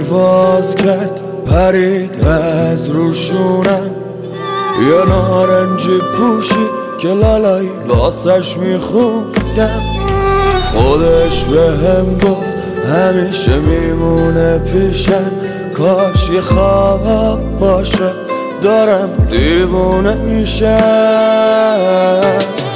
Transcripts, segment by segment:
پرواز کرد پرید از روشونم، یه نارنجی پوشی که لالایی واسش میخوندم. خودش بهم گفت همیشه میمونه پیشم، کاش یه خواب باشه دارم دیوونه میشم.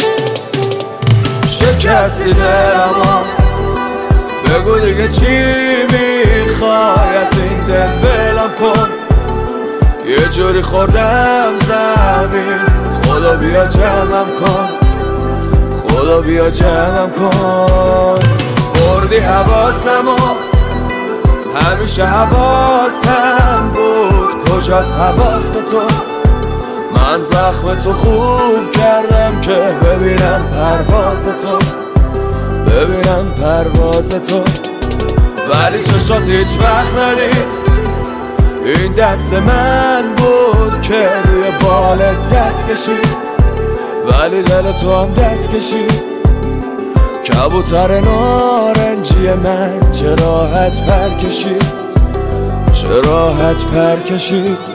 شکستی دلمو بگو دیگه چی میخوای، از این دل ولم کن. یه جوری خوردم زمین، خدا بیا جمعم کن، خدا بیا جمعم کن. بردی حواسمو، همیشه حواسم بود، کجاست حواس تو؟ من زخم تو خوب کردم که ببینم پرواز تو، ببینم پرواز تو. ولی چشات هیچ وقت ندید، این دست من بود که روی بالت دست کشید، ولی دل تو هم دست کشید. کبوتر نارنجی من چه راحت پر کشید، چه راحت پر کشید.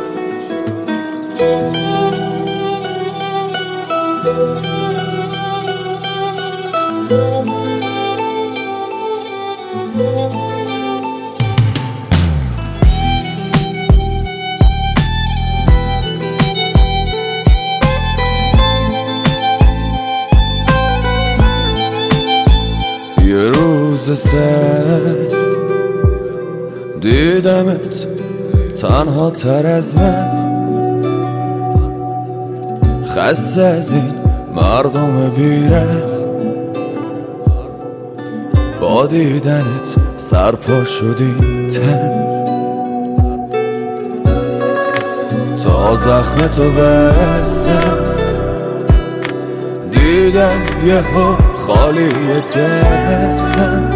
یه روز سرد دیدمت تنها تر از من، خسته از این مردم بیرم، با دیدنت سرپا شدی تن. تا زخم تو بستم دیدم یهو خالی دستم،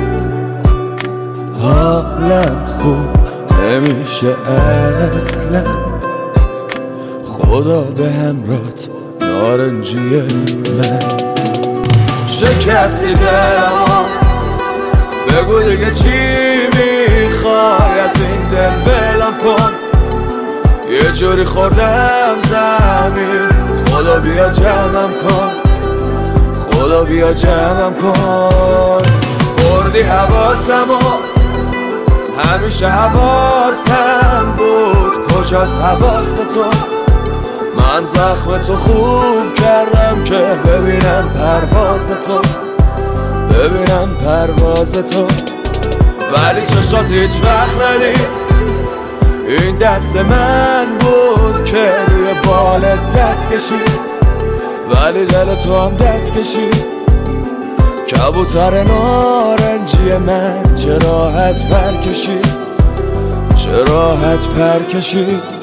حالم خوب نمیشه اصلا. خدا به همراهت نارنجی من. شکستی دلمو بگو دیگه چی میخوای، از این دل ولم کن. یه جوری خوردم زمین، خدا بیا جمعم کن، خدا بیا جمعم کن. بردی حواسمو، همیشه حواسم بود، کجاست حواس تو؟ من زخم تو خوب کردم که ببینم پرواز تو، ببینم پرواز تو. ولی چشات هیچ وقت ندید، این دست من بود که روی بالت دست کشید، ولی دل تو هم دست کشید. کبوتر نارنجی من چه راحت پر کشید، چه راحت پر کشید.